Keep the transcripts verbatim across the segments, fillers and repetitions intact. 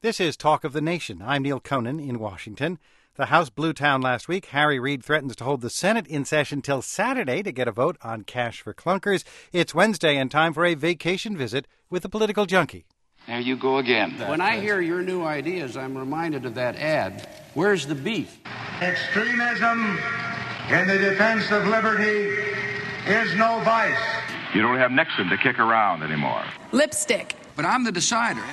This is Talk of the Nation. I'm Neil Conan in Washington. The House blew town last week. Harry Reid threatens to hold the Senate in session till Saturday to get a vote on cash for clunkers. It's Wednesday and time for a vacation visit with the political junkie. There you go again. When I hear your new ideas, I'm reminded of that ad. Where's the beef? Extremism in the defense of liberty is no vice. You don't have Nixon to kick around anymore. Lipstick. But I'm the decider.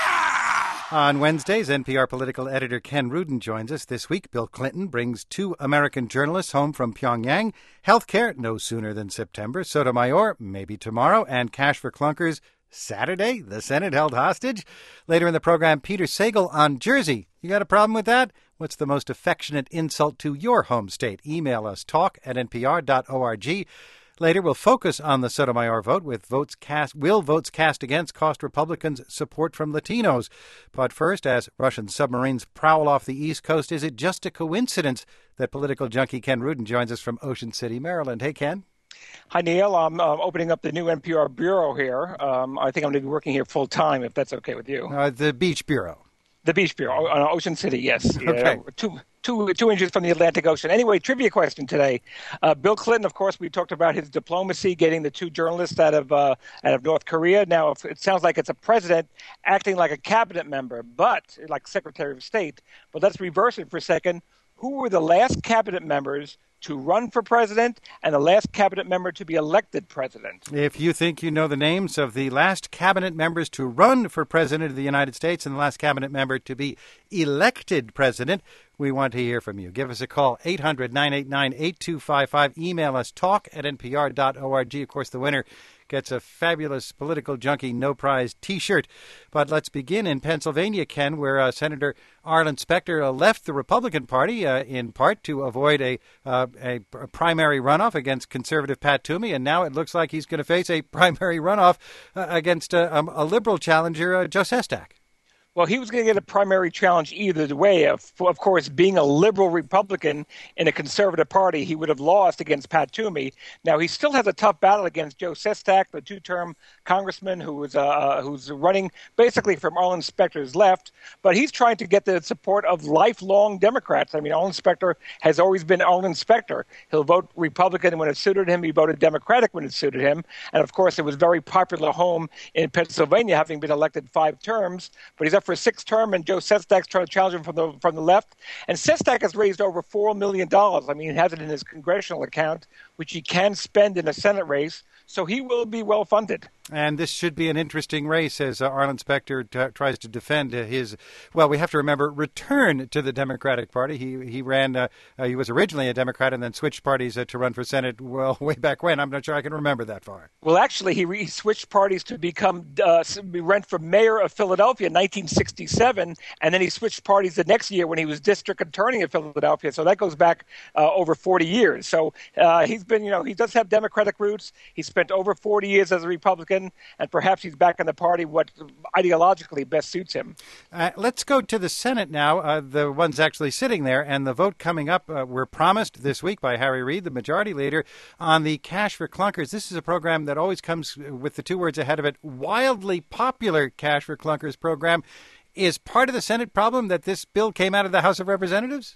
On Wednesdays, N P R political editor Ken Rudin joins us. This week, Bill Clinton brings two American journalists home from Pyongyang. Healthcare, no sooner than September. Sotomayor, maybe tomorrow. And cash for clunkers, Saturday. The Senate held hostage. Later in the program, Peter Sagal on Jersey. You got a problem with that? What's the most affectionate insult to your home state? Email us, talk at n p r dot org. Later, we'll focus on the Sotomayor vote with votes cast. Will votes cast against cost Republicans support from Latinos? But first, as Russian submarines prowl off the East Coast, is it just a coincidence that political junkie Ken Rudin joins us from Ocean City, Maryland? Hey, Ken. Hi, Neil. I'm uh, opening up the new N P R bureau here. Um, I think I'm going to be working here full time, if that's okay with you. Uh, the Beach Bureau. The Beach Bureau, uh, Ocean City, yes. Okay. Uh, two, two, two inches from the Atlantic Ocean. Anyway, trivia question today. Uh, Bill Clinton, of course, we talked about his diplomacy, getting the two journalists out of uh, out of North Korea. Now, if it sounds like it's a president acting like a cabinet member, but like Secretary of State. But let's reverse it for a second. Who were the last cabinet members to run for president and the last cabinet member to be elected president? If you think you know the names of the last cabinet members to run for president of the United States and the last cabinet member to be elected president, we want to hear from you. Give us a call, eight hundred, nine eight nine, eight two five five. Email us, talk at n p r dot org. Of course, the winner gets a fabulous political junkie no prize T-shirt. But let's begin in Pennsylvania, Ken, where uh, Senator Arlen Specter uh, left the Republican Party uh, in part to avoid a, uh, a a primary runoff against conservative Pat Toomey, and now it looks like he's going to face a primary runoff uh, against uh, um, a liberal challenger, uh, Joe Sestak. Well, he was going to get a primary challenge either way. Of, of course, being a liberal Republican in a conservative party, he would have lost against Pat Toomey. Now, he still has a tough battle against Joe Sestak, the two-term congressman who is uh, who's running basically from Arlen Specter's left. But he's trying to get the support of lifelong Democrats. I mean, Arlen Specter has always been Arlen Specter. He'll vote Republican when it suited him. He voted Democratic when it suited him. And, of course, it was very popular home in Pennsylvania, having been elected five terms. But he's up for a sixth term, and Joe Sestak's trying to challenge him from the from the left. And Sestak has raised over four million dollars. I mean, he has it in his congressional account, which he can spend in a Senate race. So he will be well funded. And this should be an interesting race as uh, Arlen Specter t- tries to defend uh, his, well, we have to remember, return to the Democratic Party. He he ran, uh, uh, he was originally a Democrat and then switched parties uh, to run for Senate, well, way back when. I'm not sure I can remember that far. Well, actually, he, re- he switched parties to become, uh, ran for mayor of Philadelphia in nineteen sixty-seven, and then he switched parties the next year when he was district attorney of Philadelphia. So that goes back uh, over forty years. So uh, he's been, you know, he does have Democratic roots. He's spent over forty years as a Republican, and perhaps he's back in the party what ideologically best suits him. Uh, let's go to the Senate now, uh, the ones actually sitting there, and the vote coming up. Uh, we're promised this week by Harry Reid, the majority leader, on the Cash for Clunkers. This is a program that always comes with the two words ahead of it, wildly popular Cash for Clunkers program. Is part of the Senate problem that this bill came out of the House of Representatives?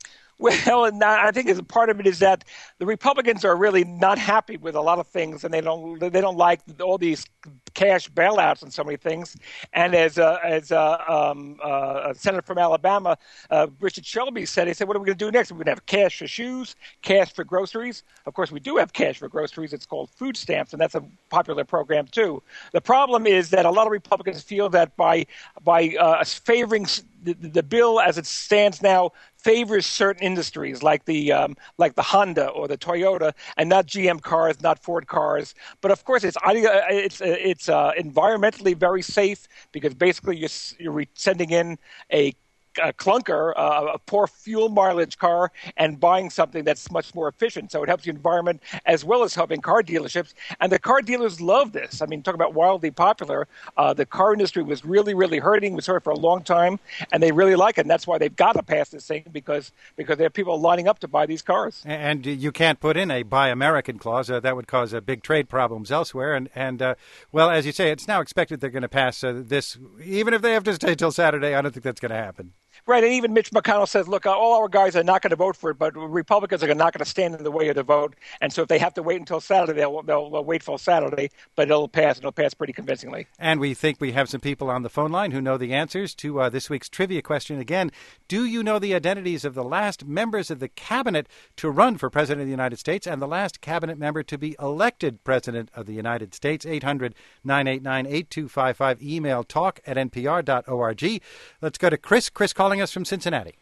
Well, and I think as a part of it is that the Republicans are really not happy with a lot of things, and they don't they don't like all these cash bailouts and so many things. And as uh, as uh, um, uh, a senator from Alabama, uh, Richard Shelby said, he said, "What are we going to do next? We're going to have cash for shoes, cash for groceries." Of course, we do have cash for groceries. It's called food stamps, and that's a popular program too. The problem is that a lot of Republicans feel that by by uh, favoring the, the bill as it stands now favors certain industries like the um, like the Honda or the Toyota, and not G M cars, not Ford cars. But of course, it's it's it's uh, environmentally very safe because basically you're you're sending in a a clunker, uh, a poor fuel mileage car, and buying something that's much more efficient. So it helps the environment as well as helping car dealerships. And the car dealers love this. I mean, talk about wildly popular. Uh, the car industry was really, really hurting, was hurt for a long time, and they really like it. And that's why they've got to pass this thing, because because they have people lining up to buy these cars. And you can't put in a Buy American clause. Uh, that would cause uh, big trade problems elsewhere. And, and uh, well, as you say, it's now expected they're going to pass uh, this, even if they have to stay till Saturday. I don't think that's going to happen. Right, and even Mitch McConnell says, look, all our guys are not going to vote for it, but Republicans are not going to stand in the way of the vote. And so if they have to wait until Saturday, they'll, they'll, they'll wait till Saturday, but it'll pass, and it'll pass pretty convincingly. And we think we have some people on the phone line who know the answers to uh, this week's trivia question. Again, do you know the identities of the last members of the cabinet to run for president of the United States and the last cabinet member to be elected president of the United States? eight hundred, nine eight nine, eight two five five. Email talk at n p r dot org. Let's go to Chris. Chris calling us from Cincinnati.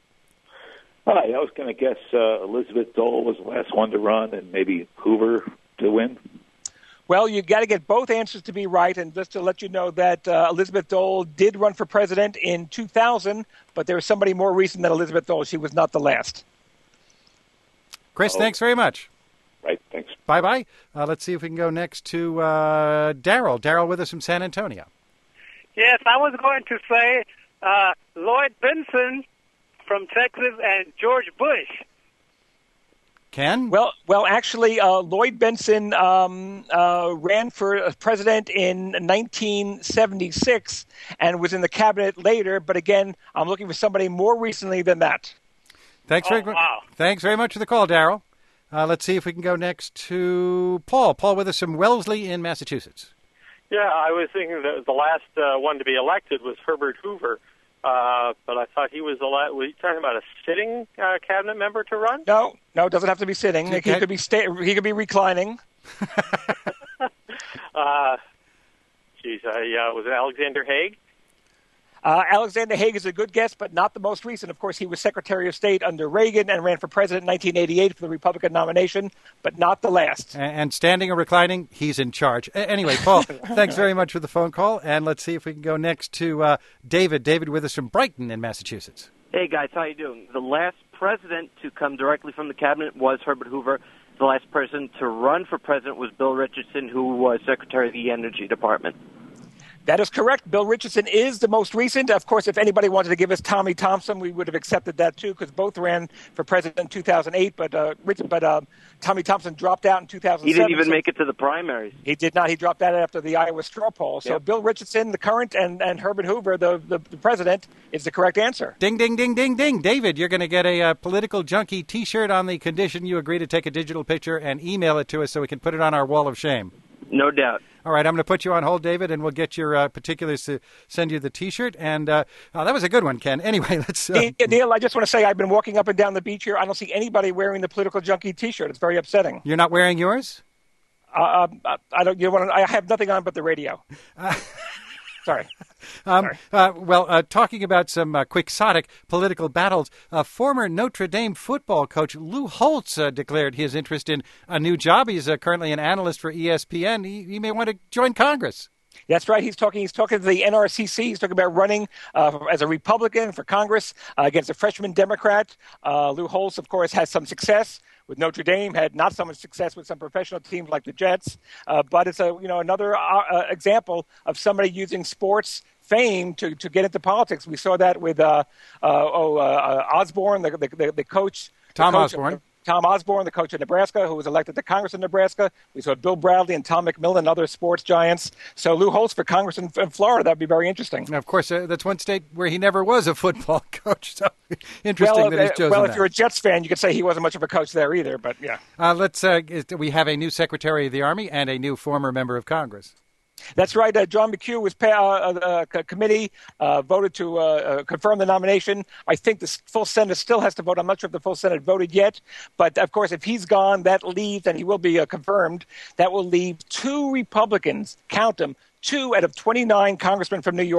Hi, I was going to guess uh, Elizabeth Dole was the last one to run, and maybe Hoover to win. Well, you got to get both answers to be right, and just to let you know that uh, Elizabeth Dole did run for president in two thousand, but there was somebody more recent than Elizabeth Dole. She was not the last. Chris, oh. Thanks very much. Right, thanks. Bye-bye. Uh, let's see if we can go next to uh, Daryl. Daryl with us from San Antonio. Yes, I was going to say uh, Lloyd Bentsen from Texas and George Bush. Ken? Well, well, actually, uh, Lloyd Bentsen um, uh, ran for president in nineteen seventy-six and was in the cabinet later. But again, I'm looking for somebody more recently than that. Thanks oh, very much. Wow. Thanks very much for the call, Daryl. Uh, let's see if we can go next to Paul. Paul with us from Wellesley in Massachusetts. Yeah, I was thinking that the last uh, one to be elected was Herbert Hoover. Uh, but I thought he was the last. Were you talking about a sitting uh, cabinet member to run? No, no, it doesn't have to be sitting. He could be sta- He could be reclining. uh, geez, uh, yeah, was it Alexander Haig? Uh, Alexander Haig is a good guess, but not the most recent. Of course, he was Secretary of State under Reagan and ran for president in nineteen eighty-eight for the Republican nomination, but not the last. And, and standing or reclining, he's in charge. A- anyway, Paul, thanks very much for the phone call. And let's see if we can go next to uh, David. David with us from Brighton in Massachusetts. Hey, guys, how you doing? The last president to come directly from the cabinet was Herbert Hoover. The last person to run for president was Bill Richardson, who was Secretary of the Energy Department. That is correct. Bill Richardson is the most recent. Of course, if anybody wanted to give us Tommy Thompson, we would have accepted that too, because both ran for president in two thousand eight. But uh, Richard, but uh, Tommy Thompson dropped out in two thousand seven. He didn't even so make it to the primaries. He did not. He dropped out after the Iowa straw poll. So yep. Bill Richardson, the current, and, and Herbert Hoover, the, the, the president, is the correct answer. Ding, ding, ding, ding, ding. David, you're going to get a uh, political junkie T-shirt on the condition you agree to take a digital picture and email it to us so we can put it on our wall of shame. No doubt. All right, I'm going to put you on hold, David, and we'll get your uh, particulars to send you the T-shirt. And uh, oh, that was a good one, Ken. Anyway, let's... Uh... Neil, I just want to say I've been walking up and down the beach here. I don't see anybody wearing the political junkie T-shirt. It's very upsetting. You're not wearing yours? Uh, uh, I don't. You want to, I have nothing on but the radio. Uh... Sorry. Um, Sorry. Uh, well, uh, talking about some uh, quixotic political battles, uh, former Notre Dame football coach Lou Holtz uh, declared his interest in a new job. He's uh, currently an analyst for E S P N. He, he may want to join Congress. That's right. He's talking. He's talking to the N R C C. He's talking about running uh, as a Republican for Congress uh, against a freshman Democrat. Uh, Lou Holtz, of course, has some success with Notre Dame. Had not so much success with some professional teams like the Jets. Uh, but it's a you know another uh, example of somebody using sports fame to, to get into politics. We saw that with uh, uh, oh uh, Osborne, the the, the coach, Tom the coach Osborne. Of, Tom Osborne, the coach of Nebraska, who was elected to Congress in Nebraska. We saw Bill Bradley and Tom McMillan, other sports giants. So Lou Holtz for Congress in, in Florida, that would be very interesting. Now, of course, uh, that's one state where he never was a football coach. So interesting well, that he's chosen Well, that. if you're a Jets fan, you could say he wasn't much of a coach there either, but yeah. Uh, let's. Uh, we have a new Secretary of the Army and a new former member of Congress. That's right. Uh, John McHugh was pa- uh, uh, committee uh, voted to uh, uh, confirm the nomination. I think the full Senate still has to vote. I'm not sure if the full Senate voted yet. But, of course, if he's gone, that leaves, and he will be uh, confirmed, that will leave two Republicans, count them, two out of twenty-nine congressmen from New York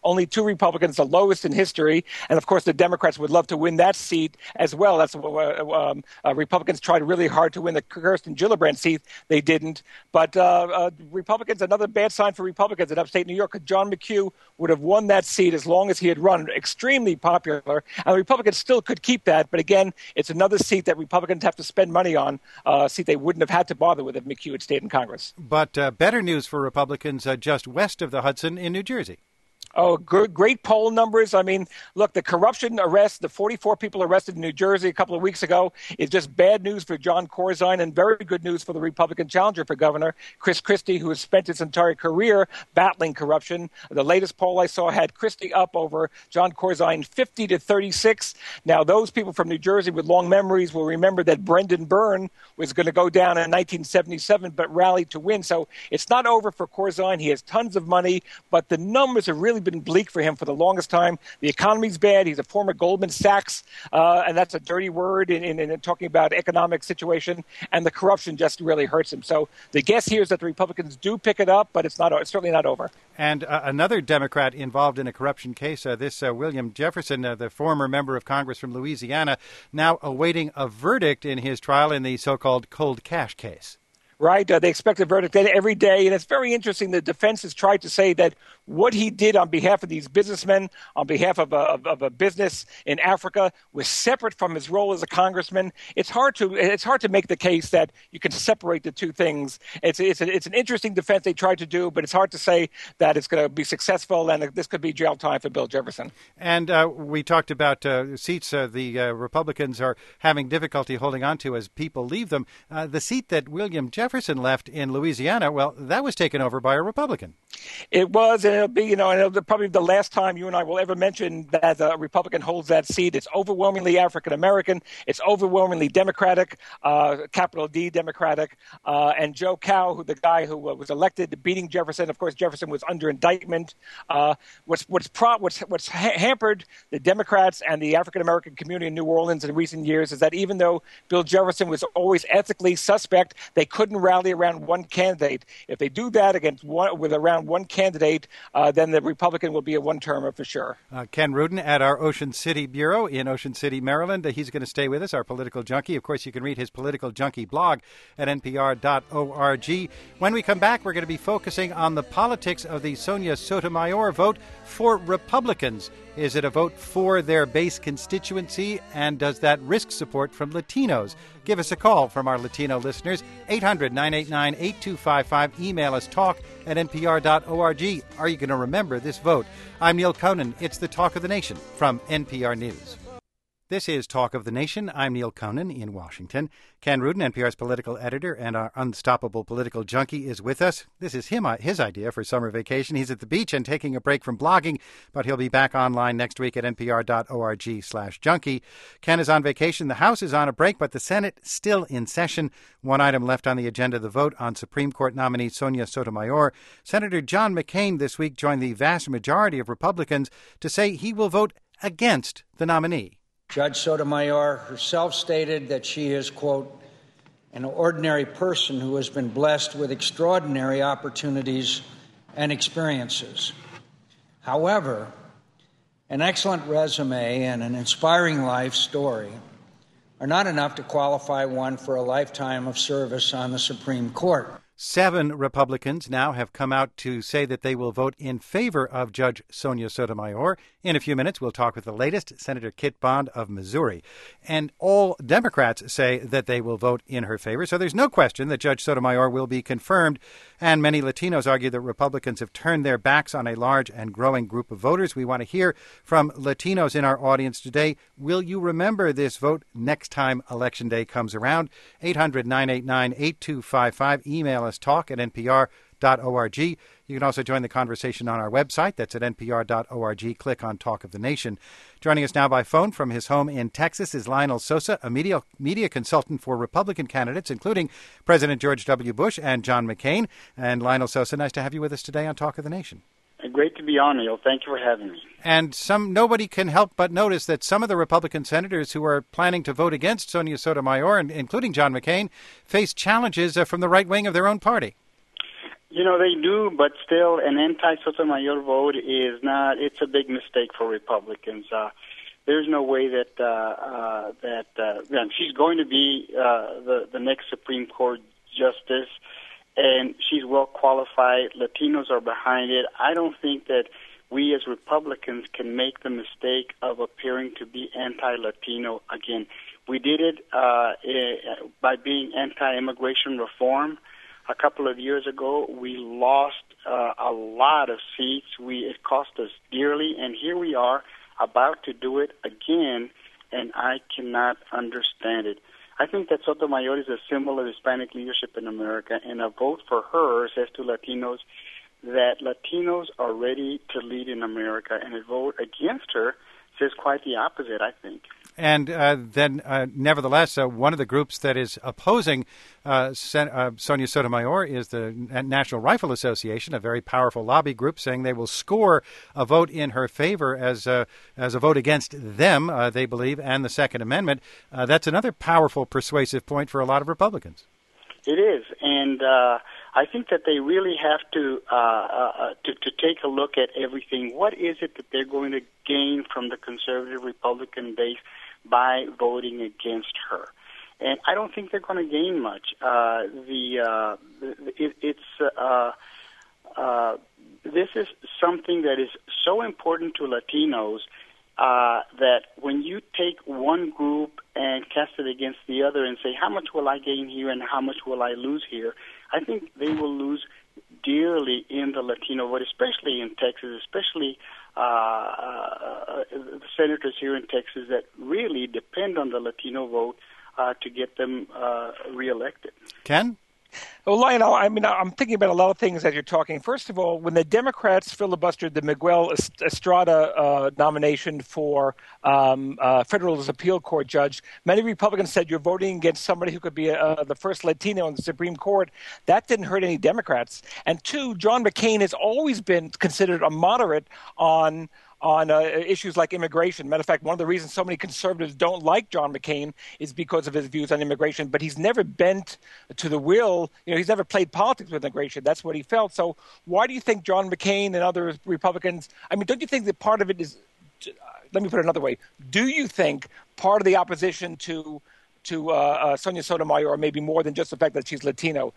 only two Republicans, the lowest in history. And, of course, the Democrats would love to win that seat as well. That's uh, um, uh, Republicans tried really hard to win the Kirsten Gillibrand seat. They didn't. But uh, uh, Republicans, another bad sign for Republicans in upstate New York. John McHugh would have won that seat as long as he had run, extremely popular. And Republicans still could keep that. But, again, it's another seat that Republicans have to spend money on, uh, a seat they wouldn't have had to bother with if McHugh had stayed in Congress. But uh, better news for Republicans uh, just west of the Hudson in New Jersey. Oh, good, great poll numbers. I mean, look, the corruption arrest, the forty-four people arrested in New Jersey a couple of weeks ago is just bad news for John Corzine and very good news for the Republican challenger for governor, Chris Christie, who has spent his entire career battling corruption. The latest poll I saw had Christie up over John Corzine fifty to thirty-six. Now, those people from New Jersey with long memories will remember that Brendan Byrne was going to go down in nineteen seventy-seven but rallied to win. So it's not over for Corzine. He has tons of money, but the numbers have really been bleak for him for the longest time. The economy's bad. He's a former Goldman Sachs, uh, and that's a dirty word in, in, in talking about economic situation, and the corruption just really hurts him. So the guess here is that the Republicans do pick it up, but it's not. It's certainly not over. And uh, another Democrat involved in a corruption case, uh, this uh, William Jefferson, uh, the former member of Congress from Louisiana, now awaiting a verdict in his trial in the so-called cold cash case. Right. Uh, they expect a verdict every day. And it's very interesting. The defense has tried to say that what he did on behalf of these businessmen, on behalf of a, of, of a business in Africa, was separate from his role as a congressman. It's hard to it's hard to make the case that you can separate the two things. It's it's, a, it's an interesting defense they tried to do, but it's hard to say that it's going to be successful, and this could be jail time for Bill Jefferson. And uh, we talked about uh, seats uh, the uh, Republicans are having difficulty holding on to as people leave them. Uh, the seat that William Jefferson Jefferson left in Louisiana, well, that was taken over by a Republican. It was, and it'll be, you know, and it'll be probably the last time you and I will ever mention that a Republican holds that seat. It's overwhelmingly African American. It's overwhelmingly Democratic, uh, capital D Democratic. Uh, and Joe Cow, who the guy who uh, was elected, beating Jefferson. Of course, Jefferson was under indictment. Uh, what's what's pro, what's what's ha- hampered the Democrats and the African American community in New Orleans in recent years is that even though Bill Jefferson was always ethically suspect, they couldn't rally around one candidate. If they do that against one with around one candidate, uh, then the Republican will be a one-termer for sure. Uh, Ken Rudin at our Ocean City Bureau in Ocean City, Maryland. Uh, he's going to stay with us, our political junkie. Of course, you can read his political junkie blog at N P R dot org. When we come back, we're going to be focusing on the politics of the Sonia Sotomayor vote for Republicans. Is it a vote for their base constituency, and does that risk support from Latinos? Give us a call from our Latino listeners, eight hundred, nine eight nine, eight two five five. Email us, talk at N P R dot org. Are you going to remember this vote? I'm Neil Conan. It's the Talk of the Nation from N P R News. This is Talk of the Nation. I'm Neil Conan in Washington. Ken Rudin, N P R's political editor and our unstoppable political junkie, is with us. This is him, his idea for summer vacation. He's at the beach and taking a break from blogging, but he'll be back online next week at N P R dot org slash junkie. Ken is on vacation. The House is on a break, but the Senate still in session. One item left on the agenda, the vote on Supreme Court nominee Sonia Sotomayor. Senator John McCain this week joined the vast majority of Republicans to say he will vote against the nominee. Judge Sotomayor herself stated that she is, quote, an ordinary person who has been blessed with extraordinary opportunities and experiences. However, an excellent resume and an inspiring life story are not enough to qualify one for a lifetime of service on the Supreme Court. Seven Republicans now have come out to say that they will vote in favor of Judge Sonia Sotomayor. In a few minutes, we'll talk with the latest, Senator Kit Bond of Missouri. And all Democrats say that they will vote in her favor. So there's no question that Judge Sotomayor will be confirmed. And many Latinos argue that Republicans have turned their backs on a large and growing group of voters. We want to hear from Latinos in our audience today. Will you remember this vote next time Election Day comes around? eight hundred, nine eight nine, eight two five five. Email us, talk at N P R dot org. You can also join the conversation on our website. That's at N P R dot org. Click on Talk of the Nation. Joining us now by phone from his home in Texas is Lionel Sosa, a media, media consultant for Republican candidates, including President George W. Bush and John McCain. And Lionel Sosa, nice to have you with us today on Talk of the Nation. Great to be on, Neil. Thank you for having me. And some nobody can help but notice that some of the Republican senators who are planning to vote against Sonia Sotomayor, including John McCain, face challenges from the right wing of their own party. You know, they do, but still an anti-Sotomayor vote is not, it's a big mistake for Republicans. Uh, there's no way that, uh, uh, that, uh, yeah, she's going to be, uh, the, the next Supreme Court justice, and she's well qualified. Latinos are behind it. I don't think that we as Republicans can make the mistake of appearing to be anti-Latino again. We did it, uh, by being anti-immigration reform. A couple of years ago, we lost uh, a lot of seats. We it cost us dearly, and here we are about to do it again, and I cannot understand it. I think that Sotomayor is a symbol of Hispanic leadership in America, and a vote for her says to Latinos that Latinos are ready to lead in America, and a vote against her says quite the opposite, I think. And uh, then, uh, nevertheless, uh, one of the groups that is opposing uh, Sen- uh, Sonia Sotomayor is the National Rifle Association, a very powerful lobby group, saying they will score a vote in her favor as a, as a vote against them, uh, they believe, and the Second Amendment. Uh, that's another powerful, persuasive point for a lot of Republicans. It is, and uh, I think that they really have to, uh, uh, to to take a look at everything. What is it that they're going to gain from the conservative Republican base by voting against her? And I don't think they're going to gain much. Uh, the uh, it, it's uh, uh, this is something that is so important to Latinos uh, that when you take one group and cast it against the other and say, how much will I gain here and how much will I lose here, I think they will lose dearly in the Latino vote, especially in Texas, especially uh, uh, the senators here in Texas that really depend on the Latino vote uh, to get them uh, reelected. Ken? Well, Lionel, I mean, I'm thinking about a lot of things as you're talking. First of all, when the Democrats filibustered the Miguel Estrada uh, nomination for um, uh, Federal Appeal Court judge, many Republicans said you're voting against somebody who could be uh, the first Latino in the Supreme Court. That didn't hurt any Democrats. And two, John McCain has always been considered a moderate on on uh, issues like immigration. Matter of fact, one of the reasons so many conservatives don't like John McCain is because of his views on immigration, but he's never bent to the will. You know, he's never played politics with immigration. That's what he felt. So why do you think John McCain and other Republicans, I mean, don't you think that part of it is, let me put it another way, do you think part of the opposition to to uh, uh, Sonia Sotomayor, maybe more than just the fact that she's Latino?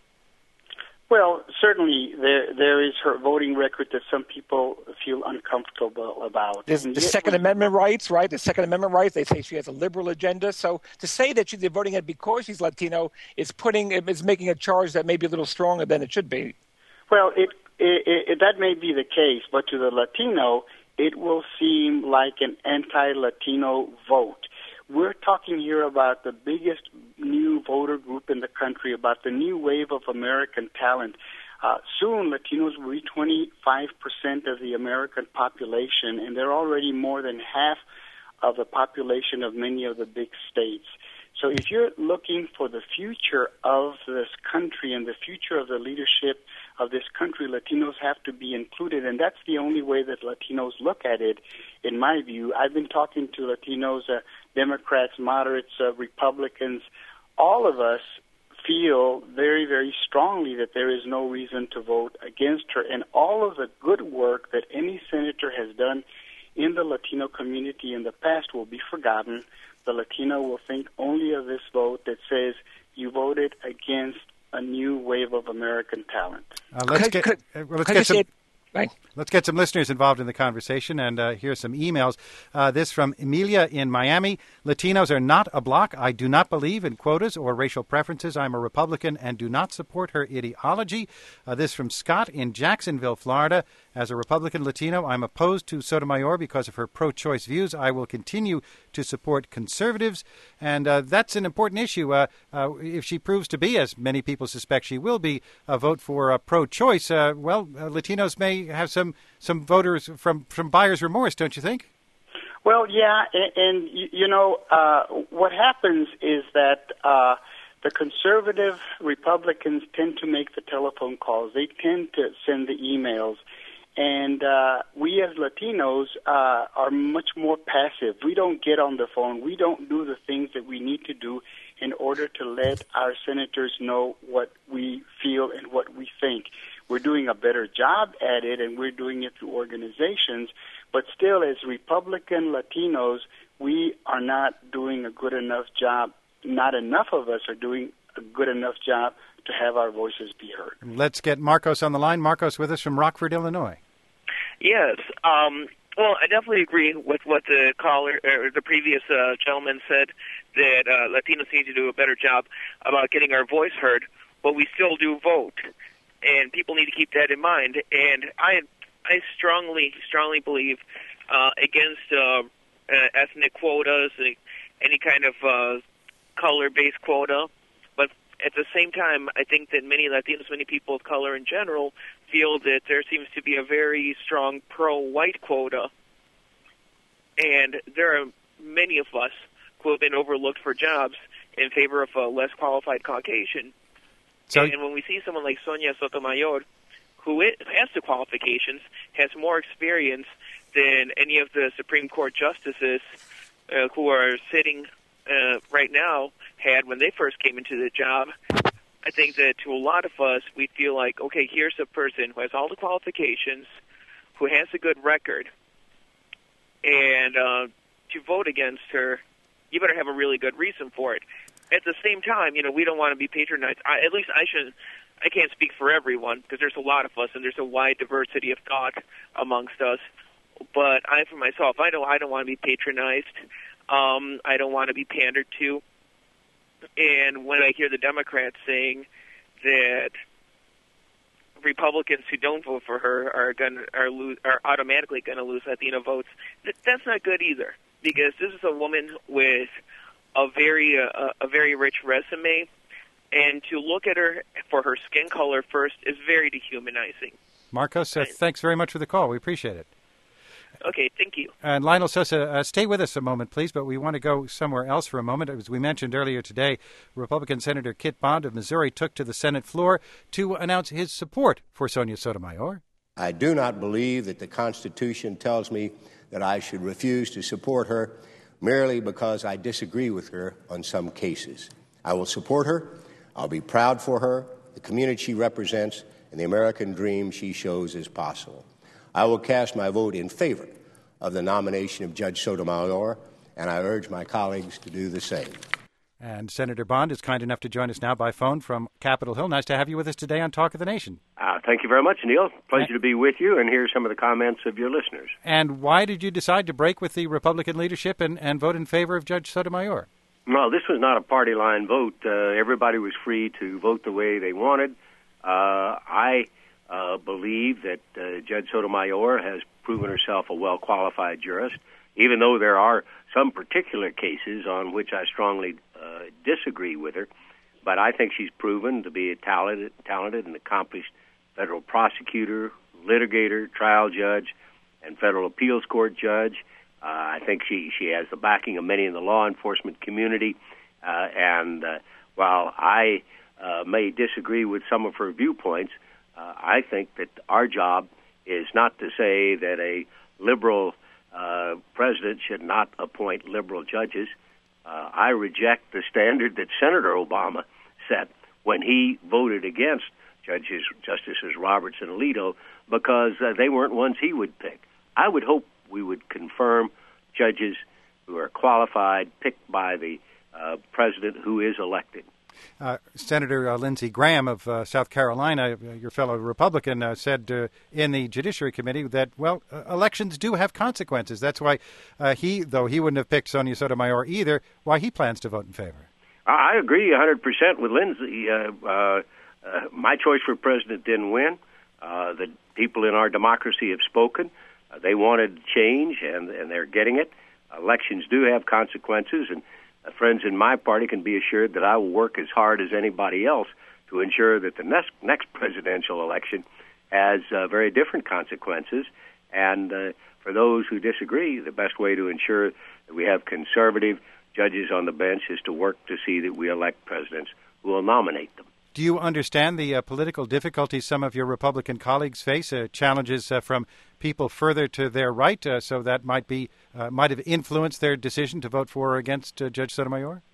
Well, certainly there there is her voting record that some people feel uncomfortable about. There's the Second Amendment rights, right? The Second Amendment rights. They say she has a liberal agenda. So to say that she's voting it because she's Latino is putting is making a charge that may be a little stronger than it should be. Well, it, it, it that may be the case, but to the Latino, it will seem like an anti-Latino vote. We're talking here about the biggest new voter group in the country, about the new wave of American talent. Uh, soon, Latinos will be twenty-five percent of the American population, and they're already more than half of the population of many of the big states. So if you're looking for the future of this country and the future of the leadership of this country, Latinos have to be included, and that's the only way that Latinos look at it, in my view. I've been talking to Latinos, uh, Democrats, moderates, uh, Republicans. All of us feel very, very strongly that there is no reason to vote against her, and all of the good work that any senator has done in the Latino community in the past will be forgotten. The Latino will think only of this vote that says you voted against a new wave of American talent. Uh, let's could, get, could, uh, let's could get some. It, right. Let's get some listeners involved in the conversation, and uh, here's some emails. Uh, this from Emilia in Miami. Latinos are not a bloc. I do not believe in quotas or racial preferences. I'm a Republican and do not support her ideology. Uh, this from Scott in Jacksonville, Florida. As a Republican Latino, I'm opposed to Sotomayor because of her pro-choice views. I will continue to support conservatives, and uh, that's an important issue. Uh, uh, if she proves to be, as many people suspect she will be, a vote for uh, pro-choice, uh, well, uh, Latinos may have some some voters from, from buyer's remorse, don't you think? Well, yeah, and, and you know, uh, what happens is that uh, the conservative Republicans tend to make the telephone calls. They tend to send the emails. And uh, we as Latinos uh, are much more passive. We don't get on the phone. We don't do the things that we need to do in order to let our senators know what we feel and what we think. We're doing a better job at it, and we're doing it through organizations, but still, as Republican Latinos, we are not doing a good enough job. Not enough of us are doing a good enough job to have our voices be heard. Let's get Marcos on the line. Marcos with us from Rockford, Illinois. Yes. Um, well, I definitely agree with what the caller or the previous uh, gentleman said, that uh, Latinos need to do a better job about getting our voice heard, but we still do vote, and people need to keep that in mind. And I, I strongly, strongly believe uh, against uh, uh, ethnic quotas, any kind of uh, color-based quota. But at the same time, I think that many Latinos, many people of color in general, feel that there seems to be a very strong pro-white quota, and there are many of us who have been overlooked for jobs in favor of a less qualified Caucasian. So, and when we see someone like Sonia Sotomayor, who has the qualifications, has more experience than any of the Supreme Court justices uh, who are sitting uh, right now had when they first came into the job, I think that to a lot of us, we feel like, okay, here's a person who has all the qualifications, who has a good record, and uh, to vote against her, you better have a really good reason for it. At the same time, you know, we don't want to be patronized. I, at least I shouldn't. I can't speak for everyone because there's a lot of us and there's a wide diversity of thought amongst us. But I, for myself, I don't. I don't want to be patronized. Um, I don't want to be pandered to. And when I hear the Democrats saying that Republicans who don't vote for her are going are lose are automatically going to lose Latino votes, that, that's not good either. Because this is a woman with a very uh, a very rich resume, and to look at her for her skin color first is very dehumanizing. Marcos, uh, thanks very much for the call. We appreciate it. Okay, thank you. And Lionel Sosa, uh, stay with us a moment, please, but we want to go somewhere else for a moment. As we mentioned earlier today, Republican Senator Kit Bond of Missouri took to the Senate floor to announce his support for Sonia Sotomayor. I do not believe that the Constitution tells me that I should refuse to support her merely because I disagree with her on some cases. I will support her. I'll be proud for her, the community she represents, and the American dream she shows is possible. I will cast my vote in favor of the nomination of Judge Sotomayor, and I urge my colleagues to do the same. And Senator Bond is kind enough to join us now by phone from Capitol Hill. Nice to have you with us today on Talk of the Nation. Uh, thank you very much, Neil. Pleasure and, to be with you and hear some of the comments of your listeners. And why did you decide to break with the Republican leadership and, and vote in favor of Judge Sotomayor? Well, this was not a party line vote. Uh, everybody was free to vote the way they wanted. Uh, I uh, believe that uh, Judge Sotomayor has proven herself a well-qualified jurist, even though there are some particular cases on which I strongly uh, disagree with her. But I think she's proven to be a talented, talented and accomplished federal prosecutor, litigator, trial judge, and federal appeals court judge. Uh, I think she, she has the backing of many in the law enforcement community. Uh, and uh, while I uh, may disagree with some of her viewpoints, uh, I think that our job is not to say that a liberal uh, president should not appoint liberal judges. Uh, I reject the standard that Senator Obama set when he voted against Judges, Justices Roberts and Alito because uh, they weren't ones he would pick. I would hope we would confirm judges who are qualified, picked by the uh, president who is elected. Uh, Senator uh, Lindsey Graham of uh, South Carolina, uh, your fellow Republican, uh, said uh, in the Judiciary Committee that, well, uh, elections do have consequences. That's why uh, he, though he wouldn't have picked Sonia Sotomayor either, why he plans to vote in favor. I agree one hundred percent with Lindsey. Uh, uh, uh, my choice for president didn't win. Uh, the people in our democracy have spoken. Uh, they wanted change, and, and they're getting it. Elections do have consequences, and uh, friends in my party can be assured that I will work as hard as anybody else to ensure that the next, next presidential election has uh, very different consequences. And uh, for those who disagree, the best way to ensure that we have conservative judges on the bench is to work to see that we elect presidents who will nominate them. Do you understand the uh, political difficulties some of your Republican colleagues face, uh, challenges uh, from people further to their right, uh, so that might be uh, might have influenced their decision to vote for or against uh, Judge Sotomayor?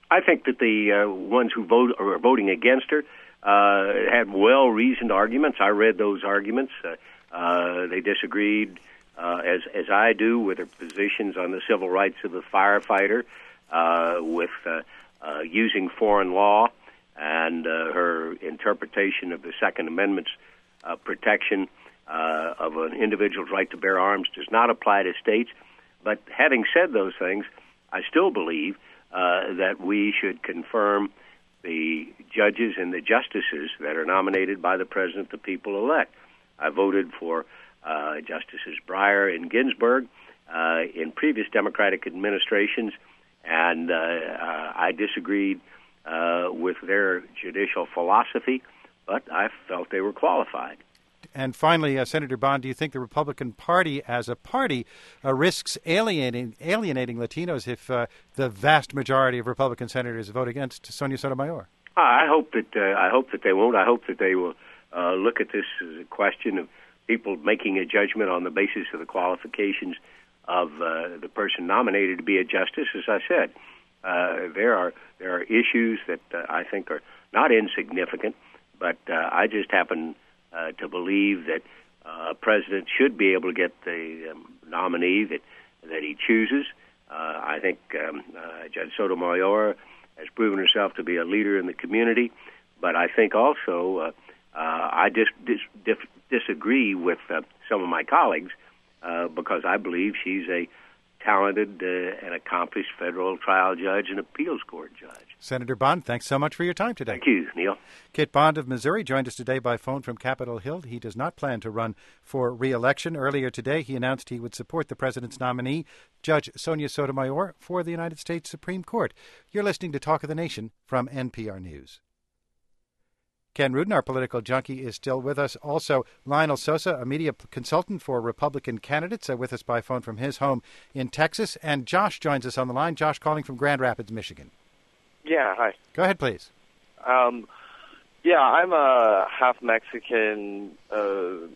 I think that the uh, ones who vote or are voting against her uh, had well-reasoned arguments. I read those arguments. Uh, uh, they disagreed, uh, as as I do, with her positions on the civil rights of the firefighter, uh, with uh, uh, using foreign law, and uh, her interpretation of the Second Amendment's uh, protection uh, of an individual's right to bear arms does not apply to states. But having said those things, I still believe uh, that we should confirm the judges and the justices that are nominated by the president the people elect. I voted for uh, Justices Breyer and Ginsburg uh, in previous Democratic administrations, and uh, uh, I disagreed uh, with their judicial philosophy, but I felt they were qualified. And finally, uh, Senator Bond, do you think the Republican Party as a party uh, risks alienating alienating Latinos if uh, the vast majority of Republican senators vote against Sonia Sotomayor? I hope that uh, I hope that they won't. I hope that they will uh, look at this as a question of people making a judgment on the basis of the qualifications of uh, the person nominated to be a justice. As I said, uh, there are there are issues that uh, I think are not insignificant, but uh, I just happen uh, to believe that uh, a president should be able to get the um, nominee that that he chooses. Uh, I think um, uh, Judge Sotomayor has proven herself to be a leader in the community, but I think also uh, uh, I dis- dis- dis- disagree with uh, some of my colleagues uh, because I believe she's a talented uh, and accomplished federal trial judge and appeals court judge. Senator Bond, thanks so much for your time today. Thank you, Neil. Kit Bond of Missouri joined us today by phone from Capitol Hill. He does not plan to run for re-election. Earlier today, he announced he would support the president's nominee, Judge Sonia Sotomayor, for the United States Supreme Court. You're listening to Talk of the Nation from N P R News. Ken Rudin, our political junkie, is still with us. Also, Lionel Sosa, a media consultant for Republican candidates, uh, with us by phone from his home in Texas. And Josh joins us on the line. Josh calling from Grand Rapids, Michigan. Yeah, hi. Go ahead, please. Um, yeah, I'm a half Mexican, uh,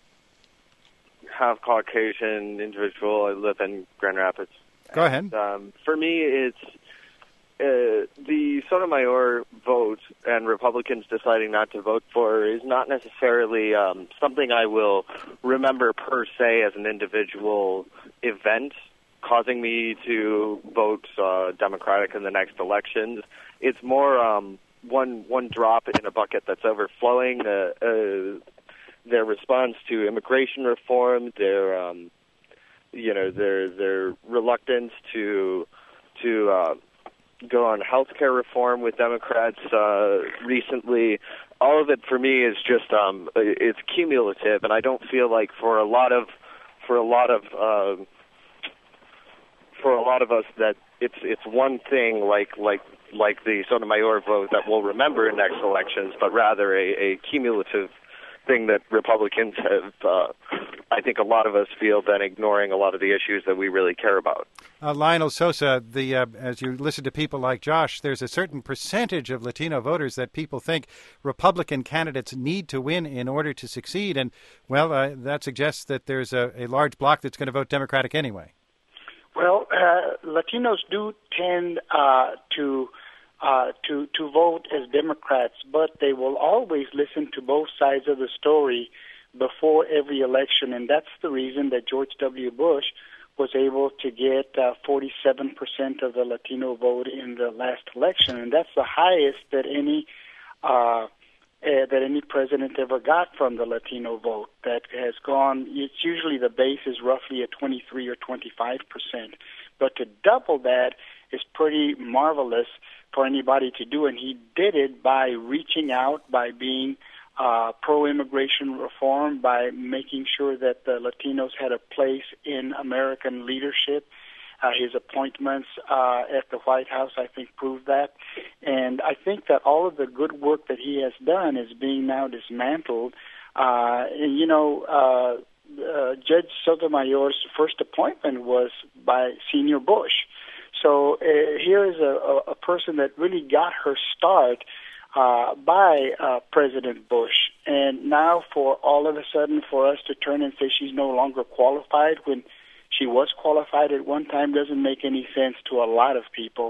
half Caucasian individual. I live in Grand Rapids. Go ahead. And, um, for me, it's uh, the Sotomayor vote and Republicans deciding not to vote for her is not necessarily um, something I will remember per se as an individual event causing me to vote uh, Democratic in the next elections. It's more um, one one drop in a bucket that's overflowing. Uh, uh, their response to immigration reform, their um, you know their their reluctance to to uh, go on health care reform with Democrats uh, recently. All of it for me is just um, it's cumulative, and I don't feel like for a lot of for a lot of uh, for a lot of us that it's it's one thing like like like the Sotomayor vote that we'll remember in next elections, but rather a, a cumulative thing that Republicans have, uh, I think a lot of us feel, been ignoring a lot of the issues that we really care about. Uh, Lionel Sosa, the uh, as you listen to people like Josh, there's a certain percentage of Latino voters that people think Republican candidates need to win in order to succeed. And, well, uh, that suggests that there's a, a large bloc that's going to vote Democratic anyway. Well, uh, Latinos do tend uh, to uh, to to vote as Democrats, but they will always listen to both sides of the story before every election, and that's the reason that George W. Bush was able to get uh, forty-seven percent of the Latino vote in the last election, and that's the highest that any uh, uh, that any president ever got from the Latino vote. That has gone. It's usually the base is roughly at twenty-three or twenty-five percent, but to double that is pretty marvelous for anybody to do, and he did it by reaching out, by being uh, pro-immigration reform, by making sure that the Latinos had a place in American leadership. Uh, his appointments uh, at the White House, I think, proved that. And I think that all of the good work that he has done is being now dismantled. Uh, and, you know, uh, uh, Judge Sotomayor's first appointment was by Senior Bush. So uh, here is a, a person that really got her start uh, by uh, President Bush. And now for all of a sudden for us to turn and say she's no longer qualified when she was qualified at one time doesn't make any sense to a lot of people.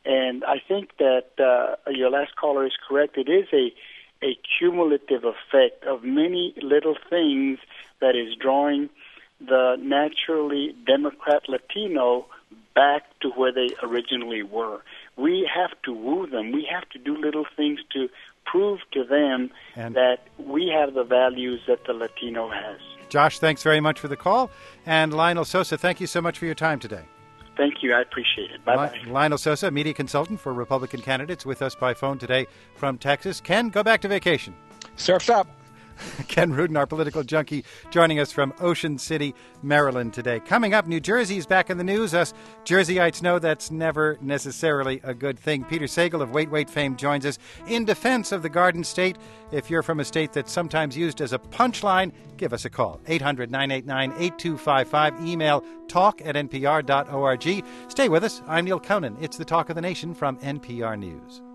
And I think that uh, your last caller is correct. It is a, a cumulative effect of many little things that is drawing the naturally Democrat Latino back to where they originally were. We have to woo them. We have to do little things to prove to them and that we have the values that the Latino has. Josh, thanks very much for the call. And Lionel Sosa, thank you so much for your time today. Thank you. I appreciate it. Bye-bye. Li- Lionel Sosa, media consultant for Republican candidates, with us by phone today from Texas. Ken, go back to vacation. Surf's up. Ken Rudin, our political junkie, joining us from Ocean City, Maryland today. Coming up, New Jersey is back in the news. Us Jerseyites know that's never necessarily a good thing. Peter Sagal of Wait Wait fame joins us in defense of the Garden State. If you're from a state that's sometimes used as a punchline, give us a call. eight hundred, nine eight nine, eight two five five. Email talk at n p r dot org. Stay with us. I'm Neil Conan. It's the Talk of the Nation from N P R News.